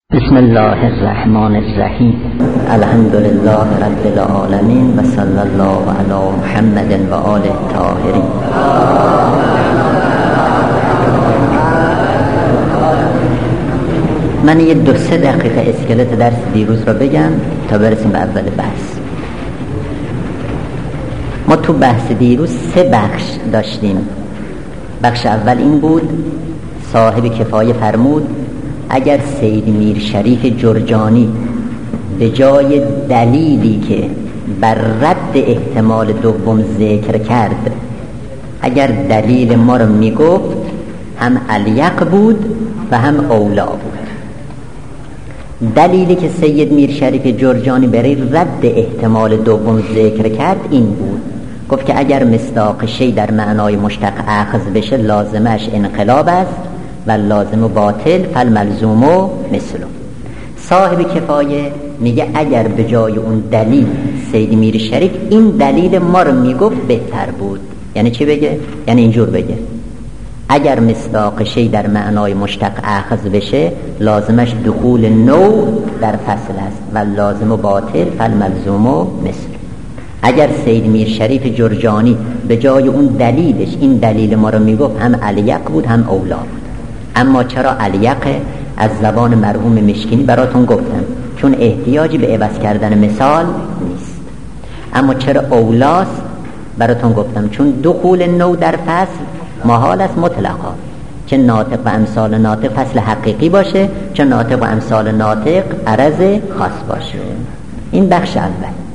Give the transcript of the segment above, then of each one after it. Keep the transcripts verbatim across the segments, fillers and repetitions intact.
بسم الله الرحمن الرحیم. الحمد لله رب العالمین و صلی الله علی محمد و آله الطاهرین. من یه دو سه دقیقه اسکلت درس دیروز رو بگم تا برسیم به اول بحث. ما تو بحث دیروز سه بخش داشتیم. بخش اول این بود، صاحب کفایه فرمود اگر سید میر شریف جرجانی به جای دلیلی که بر رد احتمال دوم ذکر کرد اگر دلیل ما رو میگفت، هم الیق بود و هم اولا بود. دلیلی که سید میر شریف جرجانی برای رد احتمال دوم ذکر کرد این بود، گفت که اگر مصداق شی در معنای مشتق اخذ بشه لازمش انقلاب است و لازم و باطل فالملزوم و مثله. صاحب کفایه میگه اگر به جای اون دلیل سید میر شریف این دلیل ما رو میگفت بهتر بود. یعنی چی بگه؟ یعنی اینجور بگه اگر مصداق شی در معنای مشتق اخذ بشه لازمش دخول نو در فصل است و لازم و باطل فالملزوم و مثله. اگر سید میر شریف جرجانی به جای اون دلیلش این دلیل ما رو میگفت، هم الیق بود هم اولا بود. اما چرا الیق؟ از زبان مرحوم مشکینی براتون گفتم، چون احتیاجی به عوض کردن مثال نیست. اما چرا اولاست؟ براتون گفتم چون دخول نو در فصل محال است مطلقا، چه ناطق و امثال ناطق فصل حقیقی باشه، چه ناطق و امثال ناطق عرض خاص باشه. این بخش اول.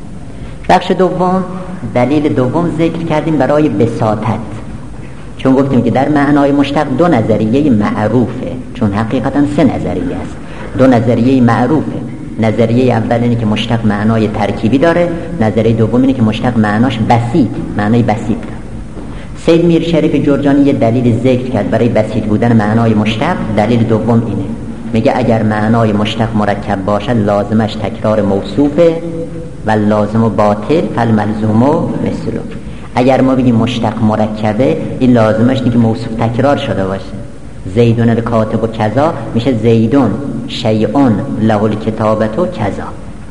بخش دوم، دلیل دوم ذکر کردیم برای بساطت، چون گفتیم که در معنای مشتق دو نظریه معروفه، چون حقیقتا سه نظریه است. دو نظریه معروفه. نظریه اول اینه که مشتق معنای ترکیبی داره، نظریه دوم اینه که مشتق معناش بسیط، معنای بسیط داره. سید میر شریف جرجانی یه دلیل ذکر کرد برای بسیط بودن معنای مشتق. دلیل دوم اینه، میگه اگر معنای مشتق مرکب باشه لازمش تکرار موصوفه و لازم و باطل فالملزوم و مثله. اگر ما بگیم مشتق مرکبه، این لازمش اینه که موصوف تکرار شده باشه. زیدون الکاتب و کذا میشه زیدون شیئون له الکتابت و کذا.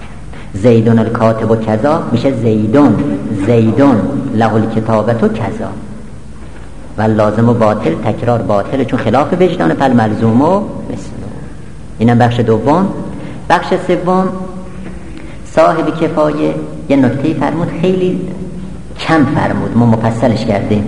زیدون الکاتب و کذا میشه زیدون زیدون له الکتابت و کذا. و لازم و باطل تکرار باطل، چون خلاف وجدان فالملزوم و مثله. اینم بخش دوم. بخش سوم، صاحب کفایه یه نکته فرمود، خیلی کم فرمود، ما مفصلش کردیم.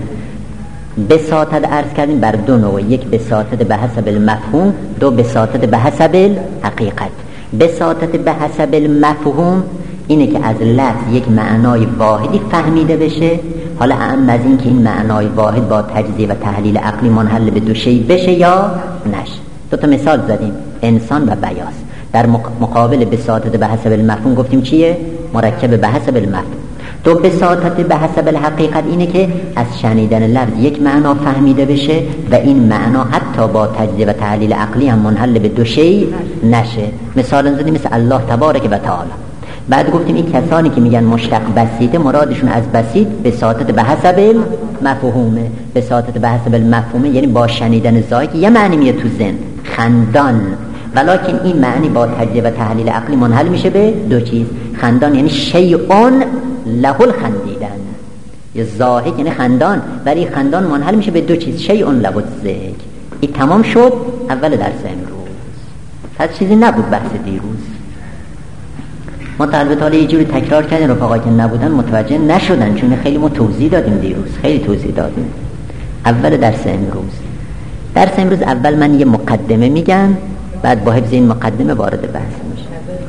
بساطت عرض کردیم بر دو نوع، یک بساطت به حسب المفهوم، دو بساطت به حسب الحقیقت. بساطت به حسب المفهوم اینه که از لفظ یک معنای واحدی فهمیده بشه، حالا اهم از این که این معنای واحد با تجزیه و تحلیل عقلی منحل به دو شی بشه یا نشه. دو تا مثال زدیم، انسان و بیاض. در مقابل بساطت به حسب المفهوم گفتیم چیه؟ مرکب به حسب المفهوم. دو بساطت به حسب الحقیقت اینه که از شنیدن لفظ یک معنا فهمیده بشه و این معنا حتی با تجزیه و تحلیل عقلی هم منحل به دو شی نشه. مثال زدیم مثل الله تبارک و تعالی. بعد گفتیم این کسانی که میگن مشتق بسیطه، مرادشون از بسیط بساطت به حسب المفهومه. بساطت به حسب المفهومه یعنی با شنیدن ظاهر یه معنی میاد تو ذهن، خندان، ولکن این معنی با تجزیه و تحلیل عقلی منحل میشه به دو چیز. خندان یعنی شیئون له الخندیدن، یه ضاحک یعنی خندان، ولی خندان منحل میشه به دو چیز، شیئون له الضحک. این تمام شد اول درس امروز. هر چیزی نبود بحث دیروز. ما البته حالا یه جوری تکرار کردیم، رفقا که نبودن متوجه نشدن، چون خیلی ما توضیح دادیم دیروز، خیلی توضیح دادیم. اول درس امروز. درس امروز اول من یه مقدمه میگم، بعد با حفظ این مقدمه وارد بحث میشه.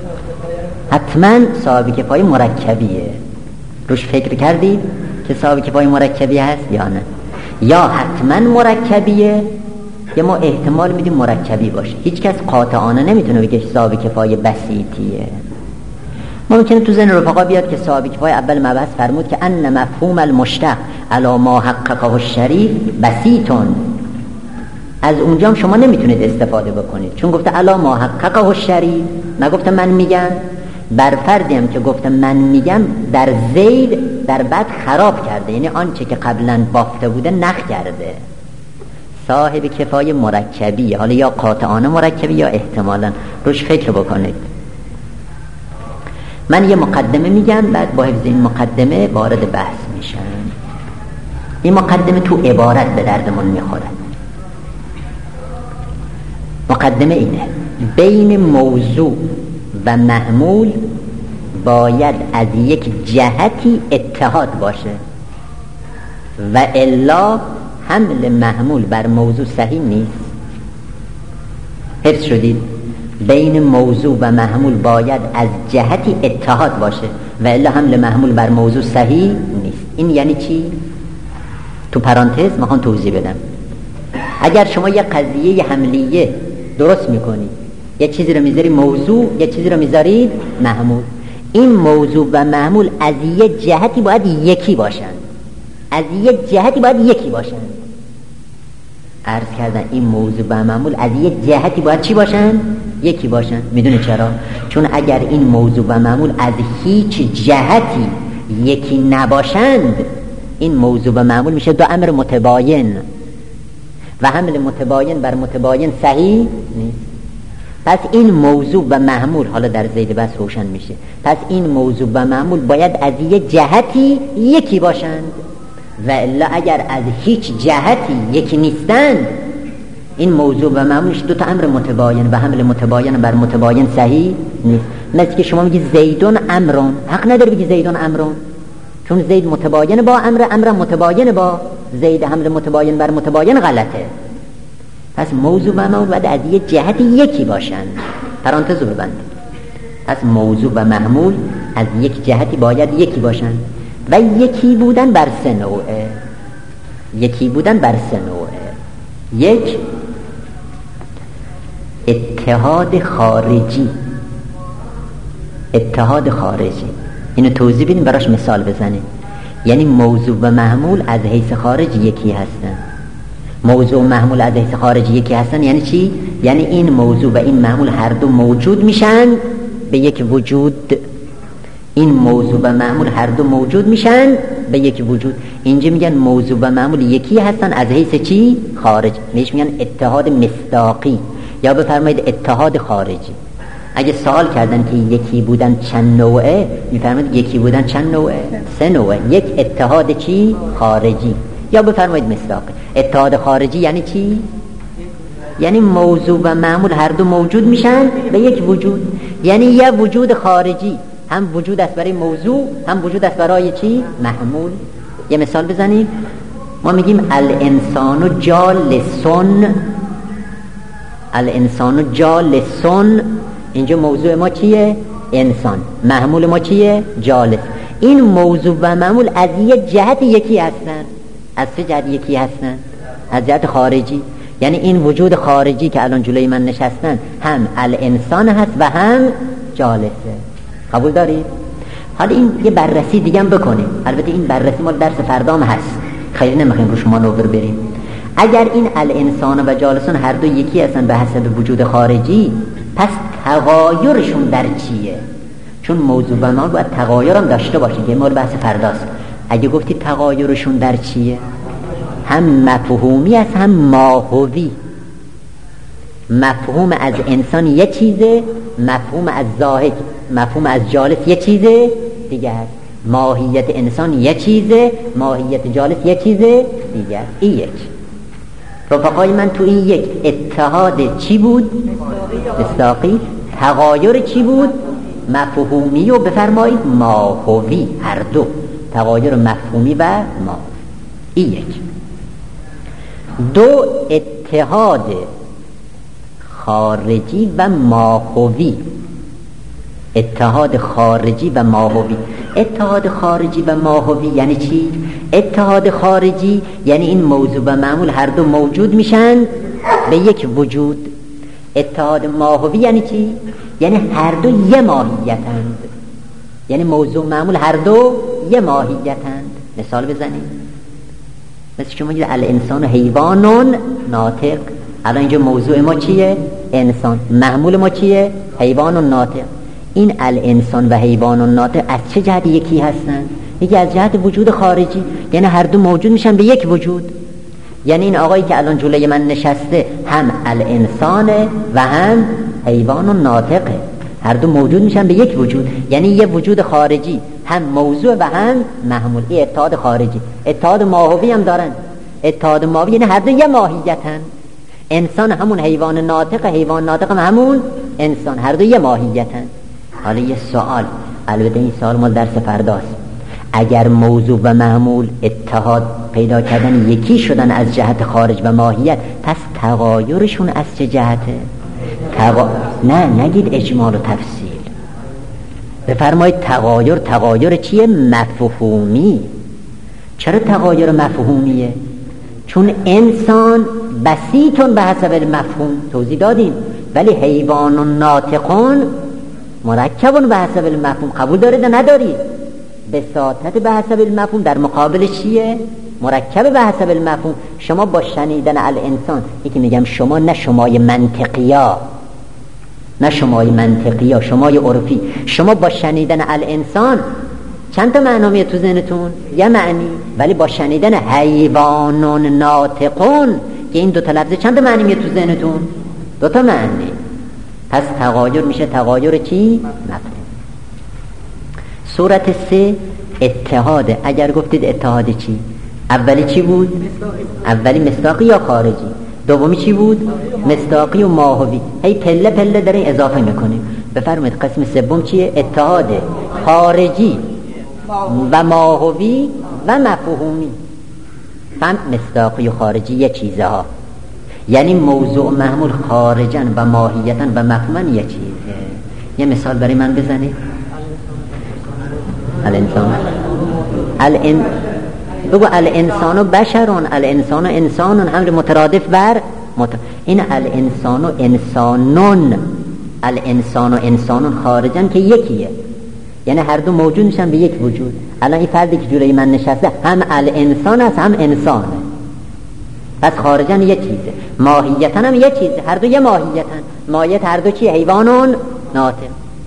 حتما صاحب کفایه مرکبیه. روش فکر کردید که صاحب کفایه مرکبی هست یا نه؟ یا حتما مرکبیه یا ما احتمال میدیم مرکبی باشه. هیچ کس قاطعانه نمیتونه بگه صاحب کفایه بسیطیه. ممکنه تو ذهن رفقا بیاد که صاحب کفایه اول مبحث فرمود که ان مفهوم المشتق علی ما حققه الشریف بسیطون. از اونجا هم شما نمیتونید استفاده بکنید، چون گفته علی ما حققه الشریف، نگفته من میگم. بر فردی هم که گفته من میگم در زید در بعد خراب کرده، یعنی آنچه که قبلا بافته بوده نخ کرده. صاحب کفایه مرکبی، حالا یا قاطعانه مرکبی یا احتمالاً، روش فکر بکنید. من یه مقدمه میگم، بعد با حفظ این مقدمه وارد بحث میشم. این مقدمه تو عبارت به دردمون میخوره. مقدمه اینه: بین موضوع و محمول باید از یک جهتی اتحاد باشه و الا حمل محمول بر موضوع صحیح نیست. حفظ شدید؟ بین موضوع و محمول باید از جهتی اتحاد باشه و الا حمل محمول بر موضوع صحیح نیست. این یعنی چی؟ تو پرانتز میخوام توضیح بدم. اگر شما یه قضیه حملیه درست میکنید، یه چیزی رو میذاری موضوع، یه چیزی رو میذارید محمول، این موضوع و محمول از یه جهتی باید یکی باشن، از یه جهتی باید یکی باشن. عرض کردن این موضوع و محمول از یه جهتی باید چی باشن؟ یکی باشن. میدونه چرا؟ چون اگر این موضوع و محمول از هیچ جهتی یکی نباشند، این موضوع و محمول میشه دو امر متباین و حمل متباین بر متباین صحیح نیست. پس این موضوع و محمول، حالا در زید بس روشن میشه، پس این موضوع و محمول باید از یه جهتی یکی باشند و الا اگر از هیچ جهتی یکی نیستند، این موضوع و محمولش دو تا امر متباین و حمل متباین بر متباین صحیح نیست. مثل که شما میگی زیدون امرون، حق نداره بگی زیدون امرون، چون زید متباین با امر، امر متباین با زید، حمل متباین بر متباین غلطه. پس موضوع و محمول باید از یه جهت یکی باشن. پرانتز رو ببندید. پس موضوع و محمول از یک جهتی باید یکی باشن و یکی بودن بر سه نوعه. یکی بودن بر سه نوعه. یک، اتحاد خارجی. اتحاد خارجی اینو توضیح بدیم، براش مثال بزنیم. یعنی موضوع و محمول از حیث خارج یکی هستن. موضوع و محمول از حیث خارج یکی هستن یعنی چی؟ یعنی این موضوع و این محمول هر دو موجود میشن به یک وجود. این موضوع و محمول هر دو موجود میشن به یک وجود. اینجا میگن موضوع و محمول یکی هستن از حیث چی؟ خارج. میش میگن اتحاد مصداقی یا بفرمایید اتحاد خارجی. اگه سوال کردن که یکی بودن چند نوعه، میفرمایید یکی بودن چند نوعه؟ سه نوعه. یک، اتحاد چی؟ خارجی یا بفرمایید مصداقی. اتحاد خارجی یعنی چی؟ یعنی موضوع و معمول هر دو موجود میشن به یک وجود. یعنی یه وجود خارجی هم وجود است برای موضوع، هم وجود است برای چی؟ محمول. یه مثال بزنیم. ما میگیم الانسان جالسون، الانسان جالسون. اینجا موضوع ما چیه؟ انسان. محمول ما چیه؟ جالس. این موضوع و محمول از یک جهت یکی هستن. از چه جهت یکی هستن؟ از جهت خارجی. یعنی این وجود خارجی که الان جلوی من نشستن هم الانسان هست و هم جالسه. قبول دارید؟ حالا این یه بررسی دیگه هم بکنیم. البته این بررسی مال درس فردام هست، خیلی نمیخوایم روش مانور بریم. اگر این الانسان و جالسون هر دو یکی هستن به حسب وجود خارجی، پس تغایرشون در چیه؟ چون موضوع و ما باید تغایرم داشته باشه که مال بحث فرداست. اگه گفتی تغایرشون در چیه، هم مفهومی است هم ماهوی. مفهوم از انسان یه چیزه، مفهوم از زاهد، مفهوم از جالس یه چیزه دیگه است. ماهیت انسان یه چیزه، ماهیت جالس یه چیزه دیگه است. این یک. رفقای من تو این یک اتحاد چی بود؟ مصداقی. تغایر چی بود؟ مفهومی و بفرمایید ماهوی. هر دو تغایر مفهومی و ماهوی. این یک. دو، اتحاد خارجی و ماهوی. اتحاد خارجی و ماهوی. اتحاد خارجی و ماهوی یعنی چی؟ اتحاد خارجی یعنی این موضوع و معمول هر دو موجود میشن به یک وجود. اتحاد ماهوی یعنی چی؟ یعنی هر دو یه ماهیتند. یعنی موضوع و معمول هر دو یه ماهیتند. مثال بزنیم. مثل شما میگید الانسان حیوانون ناطق. الان اینجا موضوع ما چیه؟ انسان. معمول ما چیه؟ حیوان و ناطق. این الانسان و حیوان و ناطق از چه جهت یکی هستن؟ یکی از جهت وجود خارجی، یعنی هر دو موجود میشن به یک وجود. یعنی این آقایی که الان جلوی من نشسته هم الانسانه و هم حیوان و ناطقه، هر دو موجود میشن به یک وجود، یعنی یه وجود خارجی هم موضوع و هم محمول. این اتحاد خارجی. اتحاد ماهوی هم دارن. اتحاد ماهوی یعنی هر دو یه ماهیتن. انسان همون حیوان ناطق، حیوان ناطق هم همون انسان، هر دو یه ماهیتن. حالا یه سوال، البته این سوال مال درس فرداست. اگر موضوع و محمول اتحاد پیدا کردن یکی شدن از جهت خارج و ماهیت، پس تغایرشون از چه جهته؟ تغا... نه نگید اجمال و تفصیل، بفرمایید تغایر. تغایر چیه؟ مفهومی. چرا تغایر مفهومیه؟ چون انسان بسیطون به حسب المفهوم، توضیح دادیم، ولی حیوان و ناطقون مرکبون به حسب المفهوم. قبول دارید یا ندارید؟ بساطت به حسب المفهوم در مقابل چیه؟ مرکب به حسب المفهوم. شما با شنیدن الانسان، یکی میگم شما، نه شمای منطقیا، نه شمای منطقیا، شمای عرفی، شما با شنیدن الانسان چند تا معنا میاد تو ذهنتون؟ یه معنی. ولی با شنیدن حیوانون ناطقون که این دو تا لفظ چند تا معنی میاد تو ذهنتون؟ دو تا معنی. پس تغایر میشه تغایر چی؟ مفهوم. صورت سه اتحاده. اگر گفتید اتحاد چی؟ اولی چی بود؟ اولی مصداقی یا خارجی؟ دومی چی بود؟ مصداقی و ماهوی. هی پله پله دارین اضافه میکنیم. بفرمایید قسم سوم چیه؟ اتحاد خارجی و ماهوی و مفهومی. فهم مصداقی و خارجی یه چیزه ها، یعنی موضوع محمول خارجن و ماهیتن و مفهومن یه چیزه. یه مثال برای من بزنید. الانسان الان بگو الانسان و بشرون، الانسان و انسانون، حمل مترادف بر مت... این الانسان و انسانون، الانسان و انسانون خارجن که یکیه، یعنی هر دو موجود میشن به یک وجود. الان این فردی که جلوی من نشسته هم الانسان است هم انسانه، پس خارجن یه چیزه، ماهیتن هم یه چیزه، هر دو یه ماهیتن. ماهیت هر دو چیه؟ حیوانون ناطق.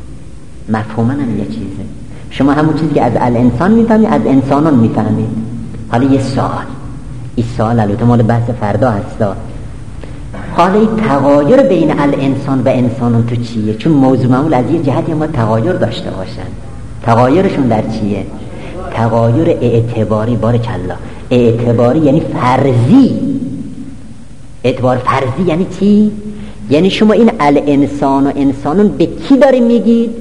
مفهومن هم یه چیزه. شما همون چیزی که از الانسان میفهمید از انسانان میفهمید. حالا یه سوال، این سوال البته مال بحث فردا هستا. حالا این تغایر بین الانسان و انسانان تو چیه؟ چون موضوع معمول از یه جهتی ما تغایر داشته باشن. تغایرشون در چیه؟ تغایر اعتباری. بارکالله. اعتباری یعنی فرضی. اعتبار فرضی یعنی چی؟ یعنی شما این الانسان و انسانون به کی داری میگید؟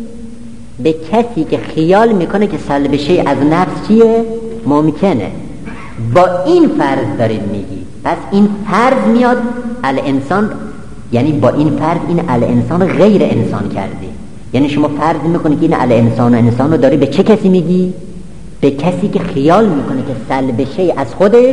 به کسی که خیال میکنه که سلب شیء از نفس چیه؟ ممکنه. با این فرض دارید میگید. پس این فرض میاد الانسان، یعنی با این فرض این الانسان غیر انسان کردی. یعنی شما فرض میکنی که این الانسان و انسان رو داری به چه کسی میگی؟ به کسی که خیال میکنه که سلب شیء از خودش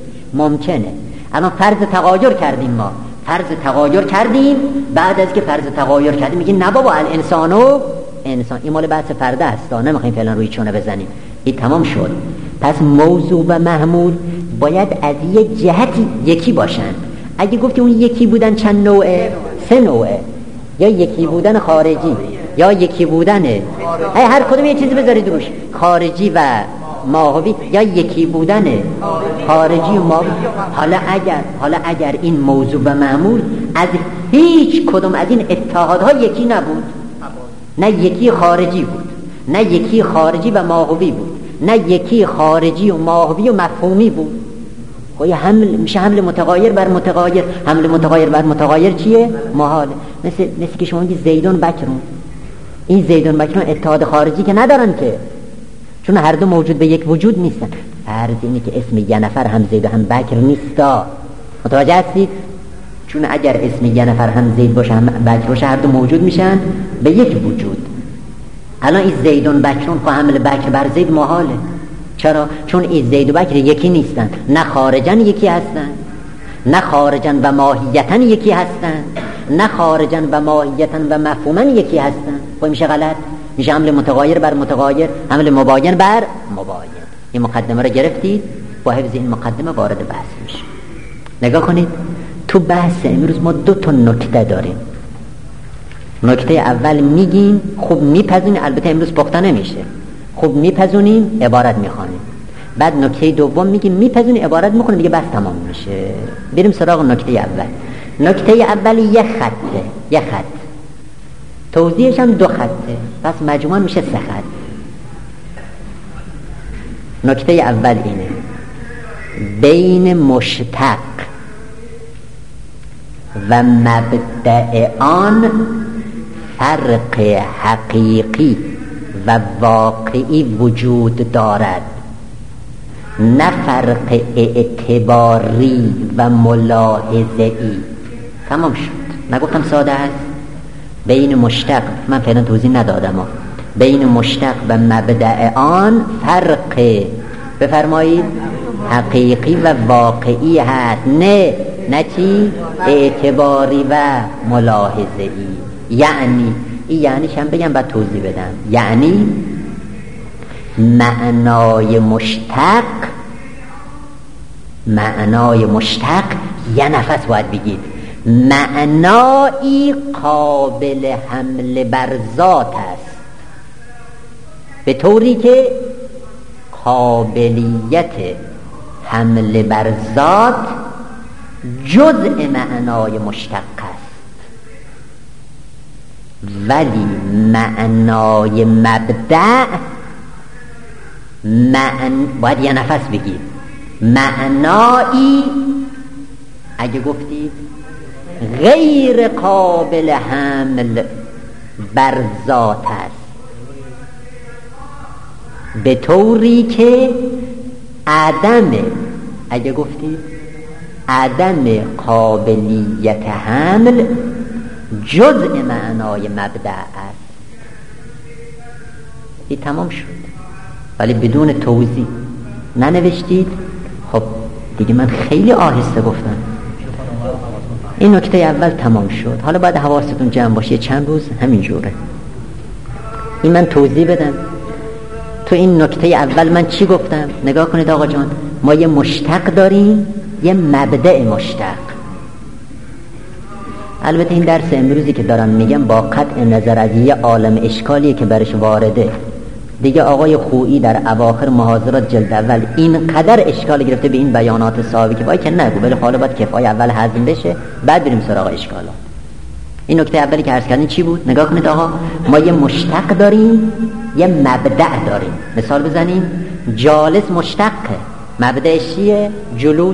ممکنه. الان فرض تغایر کردیم، ما فرض تغایر کردیم، بعد از که فرض تغایر کردیم میگیم نه بابا الانسان و انسان. این مال بحث فردا است، نمیخوایم فعلا روی چونه بزنیم. این تمام شد. پس موضوع و محمول باید از یه جهتی یکی باشن. اگه گفتی اون یکی بودن چند نوعه؟ سه نوعه. یا یکی بودن خارجی، یا یکی بودن هر کدوم یه چیزی بذارید روش، خارجی و ماهوی، یا یکی بودن خارجی و ماهوی. حالا اگر حالا اگر این موضوع و محمول از هیچ کدوم از این اتحادها یکی نبود، نه یکی خارجی بود، نه یکی خارجی و ماهوی بود، نه یکی خارجی و ماهوی و مفهومی بود، خب حمل میشه حمل متغایر بر متغایر. حمل متغایر بر متغایر چیه؟ محاله. مثل مثل که شما میگی زیدون بکرون. این زیدون بکرون اتحاد خارجی که ندارن که، چون هر دو موجود به یک وجود نیستن. فرض اینه که اسم یه نفر هم زید و هم بکر نیستا. متوجه هستید؟ چون اگر اسم یه نفر هم زید باشه هم بکر باشه، هر دو موجود میشن به یک وجود. الان این زیدون بکرون خب حمل بکر بر زید محاله. چرا؟ چون این زید و بکر یکی نیستن، نه خارجن یکی هستن، نه خارجن و ماهیتن یکی هستن، نه خارجن و ماهیتن و مفهومن یکی هستن. خب میشه غلط، میشه حمل متغایر بر متغایر، حمل مباین بر مباین. این مقدمه رو گرفتید، با حفظ این مقدمه وارد بحث میشه. نگاه کنید تو بحث امروز ما دو تا نکته داریم. نکته اول میگیم خوب میپذونیم، البته امروز پخته نمیشه، خوب میپذونیم عبارت میخوانیم. بعد نکته دوم میگه میپذونی عبارت میکنه دیگه بس تمام میشه. بریم سراغ نکته اول. نکته اول یه خطه، یه خط، توضیحش هم دو خطه، پس مجموعاً میشه سه خط. نکته اول اینه بین مشتق و مبدأ آن فرق حقیقی و واقعی وجود دارد، نه فرق اعتباری و ملاحظه‌ای. تمام شد. نگفتم ساده است؟ بین مشتق، من فعلا توضیح ندادم، بین مشتق و مبدأ آن فرق، بفرمایید، حقیقی و واقعی هست، نه نه چی؟ اعتباری و ملاحظه‌ای. یعنی این یعنیش هم بگم بعد توضیح بدم. یعنی معنای مشتق، معنای مشتق یه نفس باید بگید، معنایی قابل حمل بر ذات است، به طوری که قابلیت حمل بر ذات جزء معنای مشتق است، ولی معنای مبدأ معن... باید یه نفس بگید، معنایی اگه گفتید غیر قابل حمل بر ذات است، به طوری که عدم، اگه گفتید عدم قابلیت حمل جزء معنای مبدأ است. این تمام شد، ولی بدون توضیح ننوشتید. خب دیگه من خیلی آهسته گفتم. این نکته اول تمام شد. حالا باید حواستون جمع باشه، چند روز همین جوره. این من توضیح بدم. تو این نکته اول من چی گفتم؟ نگاه کنید آقا جان، ما یه مشتق داریم، یه مبدأ مشتق. البته این درس امروزی که دارم میگم با قطع نظر از یه عالم اشکالیه که برش وارده. دیگه آقای خویی در اواخر محاضرات جلد اول این قدر اشکال گرفته به این بیانات صاحبی که باید که نگو، ولی حالا باید کفایه اول هضم بشه بعد بریم سراغ اشکالات. این نکته اولی که عرض کردین چی بود؟ نگاه کنید آقا، ما یه مشتق داریم، یه مبدأ داریم. مثال بزنیم، جالس مشتقه، مبدأش چیه؟ جلوس.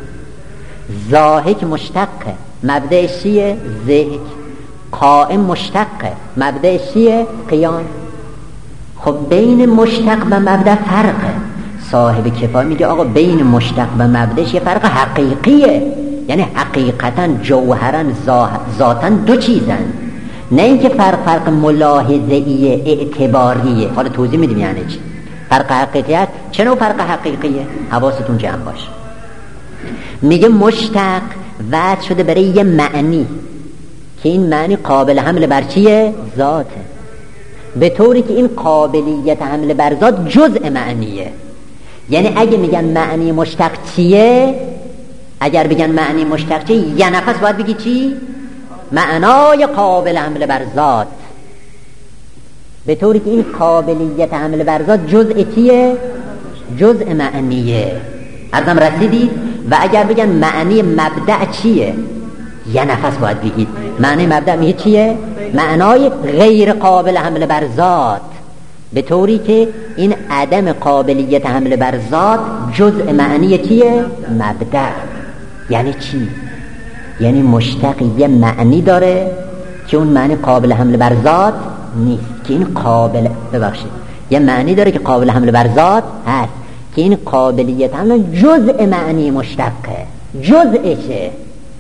ضاحک مشتقه، مبدأش چیه؟ ضحک. قائم مشتقه، مبدأش چیه؟ قیام. خب بین مشتق و مبدأ فرقه. صاحب کفایه میگه آقا بین مشتق و مبدأش یه فرق حقیقیه، یعنی حقیقتا جوهرا ذاتا دو چیزن، نه اینکه فرق فرق ملاحظه‌ای اعتباریه. حالا توضیح میدیم یعنی چی فرق حقیقیت. چه نوع فرق حقیقیه؟ حواستون جمع باشه. میگه مشتق وضع شده برای یه معنی که این معنی قابل حمل بر چیه؟ ذاته، به طوری که این قابلیت حمل بر ذات جزء معنیه. یعنی اگه میگن معنی مشتق چیه، اگر بگن معنی مشتق چیه، یه نفس باید بگی چی؟ معنای قابل حمل بر ذات، به طوری که این قابلیت حمل بر ذات جزء چیه؟ جزء معنیه. ارزم رسیدید؟ و اگر بگن معنی مبدأ چیه، یه نفس باید بگید معنی مبدأ میگه چیه؟ معنای غیر قابل حمل بر ذات، به طوری که این عدم قابلیت حمل بر ذات جزء معنی چیه؟ مبدأ. یعنی چی؟ یعنی مشتق یه معنی داره که اون معنی قابل حمل بر ذات نیست، که این قابل ببخشید یه معنی داره که قابل حمل بر ذات هست، که این قابلیت حمل جزء معنی مشتقه، جزءشه.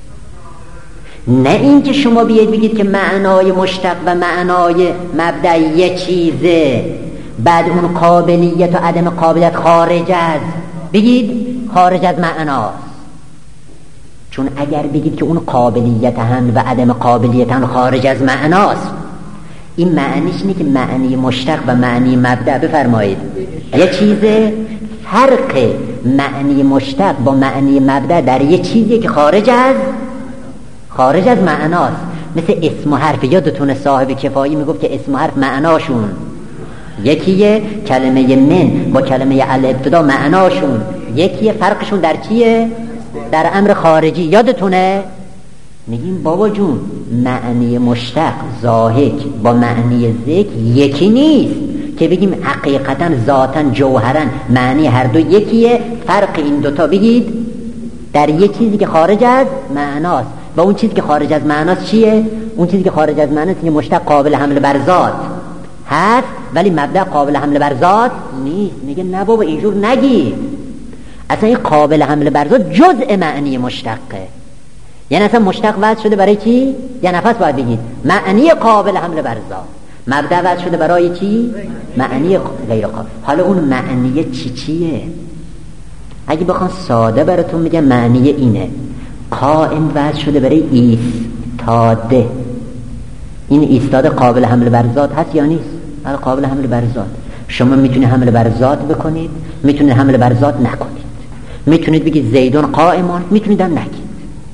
نه این که شما بیاید بگید که معنای مشتق و معنای مبدأ یه چیزه، بعد اون قابلیت و عدم قابلیت خارج از، بگید خارج از معناست. چون اگر بگید که اون قابلیت هم و عدم قابلیت هم خارج از معناست، این معنیش اینه که معنی مشتق و معنی مبدأ بفرمایید یه چیزه. فرق معنی مشتق با معنی مبدأ در یه چیزی که خارج از خارج از معناست. مثل اسم و حرف. یادتونه صاحب کفایی میگفت که اسم و حرف معناشون یکیه. کلمه من با کلمه الابتدا معناشون یکیه، فرقشون در چیه؟ در امر خارجی. یادتونه میگیم بابا جون معنی مشتق ضاحک با معنی ذکر یکی نیست که بگیم حقیقتا ذاتا جوهرا معنی هر دو یکیه. فرق این دوتا بگید در یک چیزی که خارج از معناست و اون چیزی که خارج از معناست چیه؟ اون چیزی که خارج از معناست که مشتق قابل حمل بر ذات هست ولی مبدأ قابل حمل بر ذات نیست. میگه نه بابا اینجور نگید، اصلا این قابل حمل بر ذات جزء معنی مشتقه. یعنی اصلا مشتق وضع شده برای چی؟ یه نفس باید بگید معنی قابل حمل بر ذات. مبدأ وضع شده برای چی؟ معنی غیر قابل. حالا اون معنی چی چیه؟ اگه بخوام ساده براتون میگم معنی اینه: قائم وضع شده برای ایستاده. این ایستاده قابل حمل بر ذات هست یا نیست؟ برای قابل حمل بر ذات. شما میتونید حمل بر ذات بکنید، میتونید حمل بر ذات نکنید. میتونید بگید زیدون قائمان، میتونید هم نگید.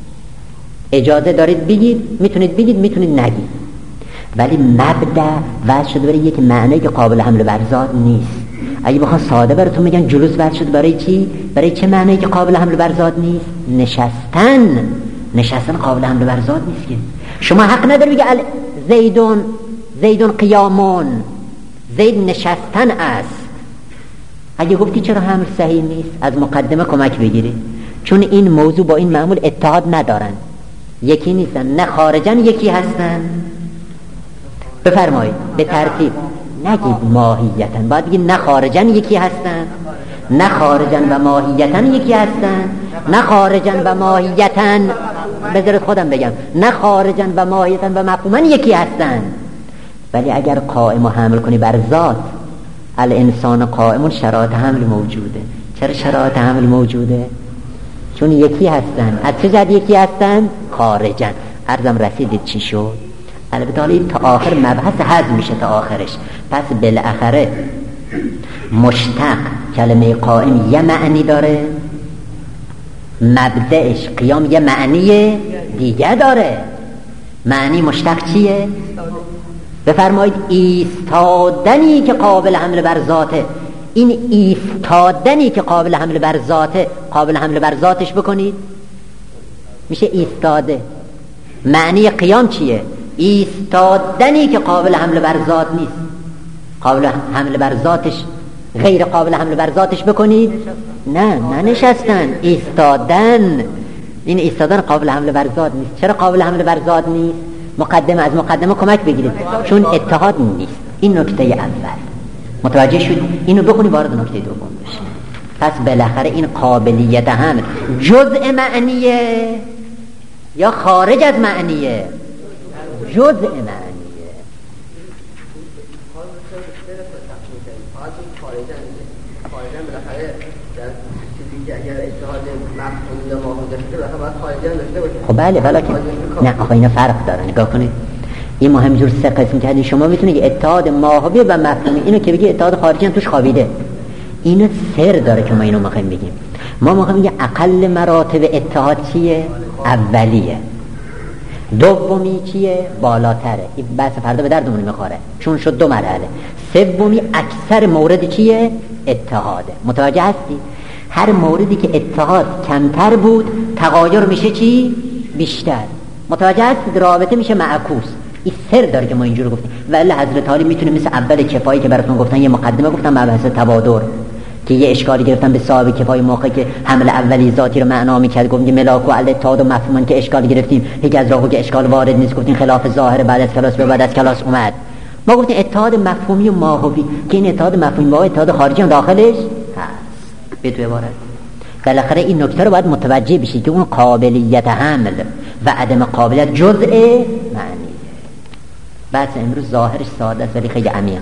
اجازه دارید بگید، میتونید بگید، میتونید نگید. ولی مبدأ وضع شده برای یک معنی که قابل حمل بر ذات نیست. اگه بخوام ساده براتون میگن جلوس وضع شده برای چی؟ برای چه معنی که قابل حمل بر ذات نیست؟ نشستن. نشستن قابل حمل بر ذات نیست که. شما حق نداری بگی زیدون زیدون قیامون، زید نشستن است. اگه گفتی چرا حمل صحیح نیست، از مقدمه کمک بگیری، چون این موضوع با این معمول اتحاد ندارن، یکی نیستن، نه خارجن یکی هستن. بفرمایید به ترتیب، نگید ماهیتاً، باید بگید نه خارجن یکی هستن، نه خارجن و ماهیتاً یکی هستن، نه خارجن و ماهیتاً، بذارید خودم بگم، نه خارجن و ماهیتاً و مفهوماً یکی هستن. ولی اگر قائم و حمل کنی بر ذات، الانسان قائمون، شرایط حمل موجوده. چرا شرایط حمل موجوده؟ چون یکی هستن. از چه جد یکی هستن؟ خارجن. عرضم رسیدید چی شد؟ البته حالا تا آخر مبحث حذف میشه تا آخرش. پس بالاخره مشتق کلمه قائم یه معنی داره، مبدأش قیام یه معنی دیگه داره. معنی مشتق چیه؟ بفرمایید ایستادنی که قابل حمل بر ذاته. این ایستادنی که قابل حمل بر ذاته، قابل حمل بر ذاتش بکنید میشه ایستاده. معنی قیام چیه؟ ایستادنی که قابل حمل بر ذات نیست، قابل حمل بر ذاتش، غیر قابل حمل بر ذاتش بکنید نه نه نشستن، ایستادن. این ایستادن قابل حمل بر ذات نیست. چرا قابل حمل بر ذات نیست؟ مقدمه از مقدمه کمک بگیرید، چون اتحاد نیست. این نکته اول متوجه شد؟ اینو بخونی وارد نکته دوم بشین. پس بالاخره این قابلیت حمل جزء معنیه یا خارج از معنیه؟ جزء معنیه. خب بله ولی نه آقا اینا فرق داره. نگاه کنید این ما همینجور سه قسم کردیم. شما میتونید اتحاد ماهوی و مفهومی، اینو که بگی اتحاد خارجی هم توش خوابیده. اینو سر داره که ما اینو میخوایم بگیم. ما میخوایم بگیم اقل مراتب اتحاد چیه؟ اولیه. دومی چیه؟ بالاتره. این بحث فردا به دردمون میخوره چون شد دو مرحله. سومی اکثر مورد چیه؟ اتحاده. متوجه هستی؟ هر موردی که اتحاد کمتر بود تغایر میشه چی؟ بیشتر. متوجه هستید؟ رابطه میشه معکوس. این سر داره که ما اینجور گفتیم. ولی حضرت علی میتونه مثل اول کفایی که براتون گفتن یه مقدمه گفتن مبحث تبادر که یه اشکالی گرفتن به صاحب کفای موقعی که حمل اولی ذاتی رو معنا میکرد، گفتیم ملاک و الاتحاد و مفهومن که اشکالی گرفتیم، یکی از راهو که اشکال وارد نیست گفتیم خلاف ظاهر بعد از کلاس به بعد از کلاس اومد. ما گفتیم اتحاد مفهومی و ماهوی که این اتحاد مفهومی با اتحاد خارجی هم داخلش هست. به تو عبارت بالاخره این نکته رو باید متوجه بشید که اون قابلیت حمل و عدم قابلیت جزء معنی. بحث امروز ظاهرش ساده است ولی خیلی عمیق.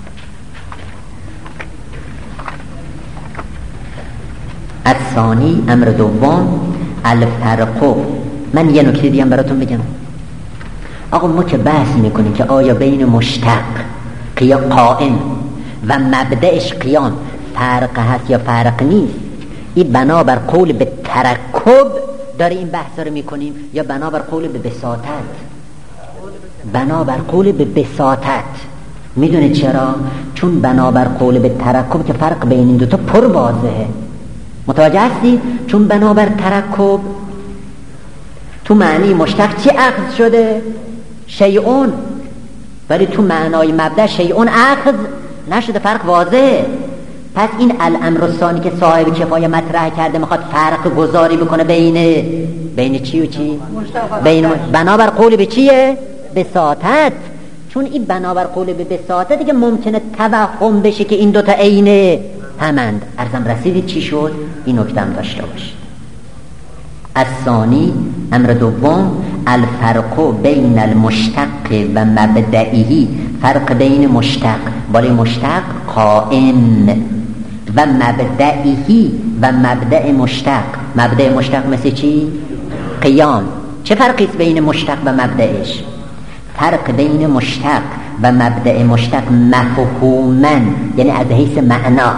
الثانی امر دوم الفرق. من یه نکته دیگه براتون بگم. آقا ما که بحث میکنیم که آیا بین مشتق قیام قائم و مبدأش قیام فرق هست یا فرق نیست، این بنابر قول به ترکب داره این بحث رو میکنیم یا بنابر قول به بساطت؟ بنابر قول به بساطت. میدونه چرا؟ چون بنابر قول به ترکب که فرق بین این دوتا پر واضحه. متوجه هستی؟ چون بنابر ترکب تو معنی مشتق چی اخذ شده؟ شیعون، ولی تو معنای مبدأ شیعون اخذ نشده، فرق واضحه. پس این الامر الثانی که صاحب کفایه مطرح کرده میخواد فرق گذاری بکنه بین بین چی و چی؟ بین بنابر قول به چیه؟ بساطت. چون این بنابر قول به بساطت دیگه ممکنه توهم بشه که این دوتا عین همند. ارزم رسیدید چی شد؟ این نکته هم داشته باشید. الثانی، امر دوم، الفرق بین المشتق و مبدئه، فرق بین مشتق بالای مشتق قائم و مبدئه و مبدأ مشتق. مبدأ مشتق مثل چی؟ قیام. چه فرقی است بین مشتق و مبدأش؟ فرق بین مشتق و مبدأ مشتق مفهوماً، یعنی از حیث معنا.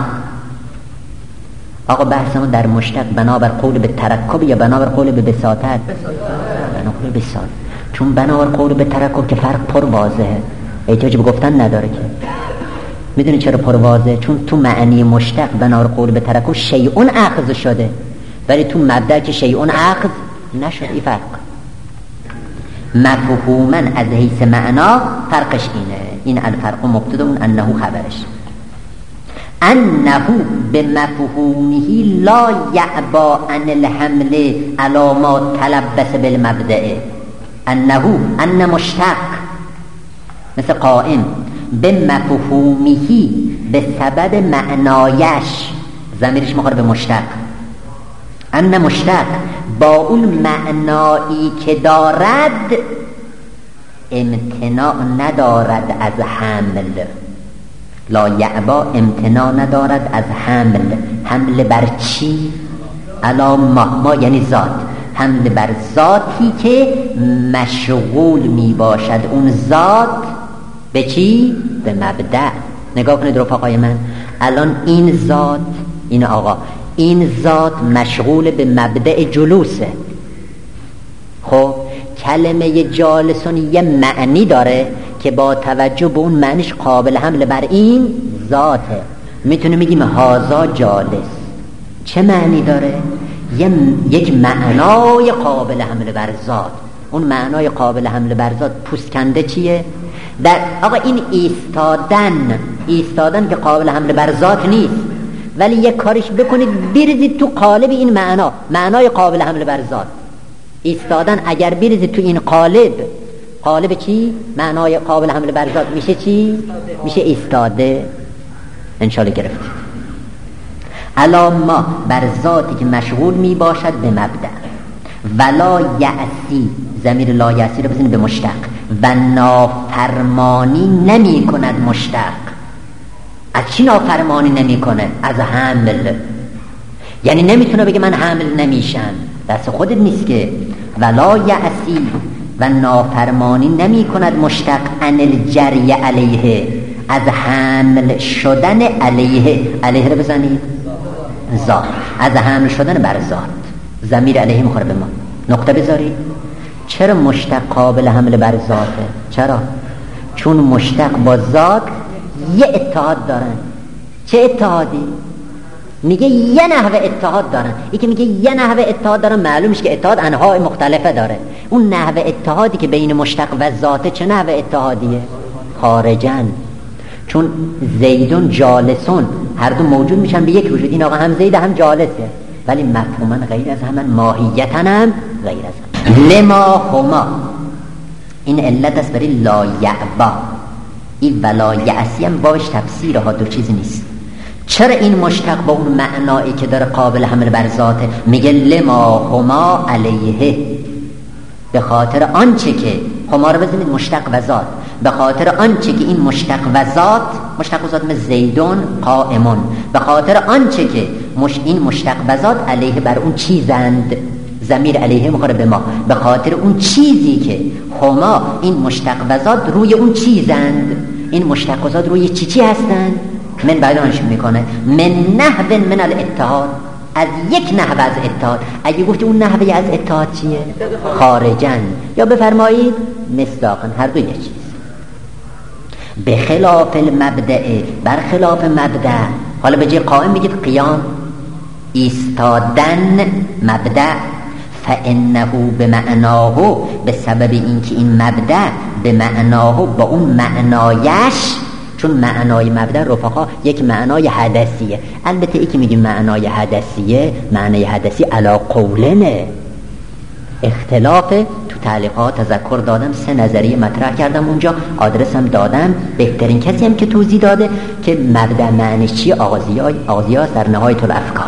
آقا بحثمون در مشتق بنابر قول به ترکب یا بنابر قول به بساطت؟ بنابر به بساطت. چون بنابر قول به ترکب که فرق پر واضحه، احتیاج به گفتن نداره که. میدونی چرا پر واضحه؟ چون تو معنی مشتق بنابر قول به ترکب شیعون اخذ شده، ولی تو مبدأ که شیعون اخذ نشده. این فرق مفهوما از حیث معنا فرقش اینه. این الفرق مبتدا اون انه خبرش. انه بمفهومه لا یعبا عن الحمل علی ما تلبس بالمبدأ. انه ان مشتق مثل قائم، بمفهومه به سبب معنایش، ضمیرش مخاطب به مشتق. ان مشتق با اون معنایی که دارد امتناع ندارد از حمل. لا یعبا امتناع ندارد از حمل. حمل بر چی؟ علا ما، ما یعنی ذات. حمل بر ذاتی که مشغول می باشد اون ذات به چی؟ به مبدأ. نگاه کنید رفقای من، الان این ذات، این آقا این ذات مشغول به مبدأ جلوسه. خب کلمه جالسون یه معنی داره که با توجه به اون معنیش قابل حمل بر این ذاته. میتونه بگیم هازا جالس. چه معنی داره؟ یه یک معنای قابل حمل بر ذات. اون معنای قابل حمل بر ذات پوستکنده چیه؟ در آقا این ایستادن، ایستادن که قابل حمل بر ذات نیست، ولی یک کارش بکنید بریزید تو قالب این معنا، معنای قابل حمل بر ذات. ایستادن اگر بریزید تو این قالب، قالب چی؟ معنای قابل حمل بر ذات میشه چی؟ میشه ایستاده. انشالله گرفتید. علا ما بر ذاتی که مشغول می باشد به مبدأ. ولا یعسی، ضمیر لا یعسی رو بزنید به مشتق. و نافرمانی نمی کند مشتق. از چی نافرمانی نمی کنه؟ از حمل. یعنی نمیتونه بگه من حمل نمیشم، دست خودت نیست که. ولا یعسی و نافرمانی نمی کند مشتق عن الجری علیه، از حمل شدن علیه. علیه رو بزنید ذات، از حمل شدن بر ذات. ضمیر علیه مخاطب به ما. نقطه بذارید. چرا مشتق قابل حمل بر ذاته؟ چرا؟ چون مشتق با ذات یه اتحاد دارن. چه اتحادی؟ میگه یه نحوه اتحاد دارن. این که میگه یه نحوه اتحاد دارن معلومش که اتحاد انواع مختلفه داره. اون نحوه اتحادی که بین مشتق و ذاته چه نحوه اتحادیه؟ خارجن. چون زیدون جالسون هر دو موجود میشن به یک وجود. این آقا هم زید هم جالسه، ولی مفهوما غیر از همن، ماهیتا هم غیر از همن. لما هما، این علت است برای لا یعبا. این ولا یعسی هم باش تفسیره ها، دو چیز نیست. چرا این مشتق با اون معنایی که داره قابل حمل بر ذاته؟ میگه لما هما علیه، به خاطر آنچه که هما رو بزنید مشتق و ذات، به خاطر آنچه که این مشتق و ذات، مشتق و ذات مثل زیدون قائمون، به خاطر آنچه که مش این مشتق و ذات علیه بر اون چیزند. ضمیر علیه مخاطب به ما، به خاطر اون چیزی که هما این مشتق و ذات روی اون چیزند. این مشتق و ذات روی چی چی هستند؟ من بیانش میکنه من نحو من الاتحاد، از یک نحو از اتحاد. اگه گفت اون نحوه از اتحاد چیه؟ خارجن. یا بفرمایید مصداقا، هر دو یک چیز. به خلاف المبدع، برخلاف مبدع. حالا به جای قائم بگید قیام، ایستادن مبدع. فانه به معناه، به سبب اینکه این مبدع به معناه، با اون معنایش، چون معنای مبدع رفقا یک معنای حدثیه. البته ای که میگیم معنای حدثیه، معنای حدثی علا قولنه، اختلاف. تو تعلیقات تذکر دادم، سه نظریه مطرح کردم اونجا، آدرس هم دادم. بهترین کسی هم که توضیح داده که مبدع معنیش چیه، آغازیای آغازیاس در نهایت الافکار.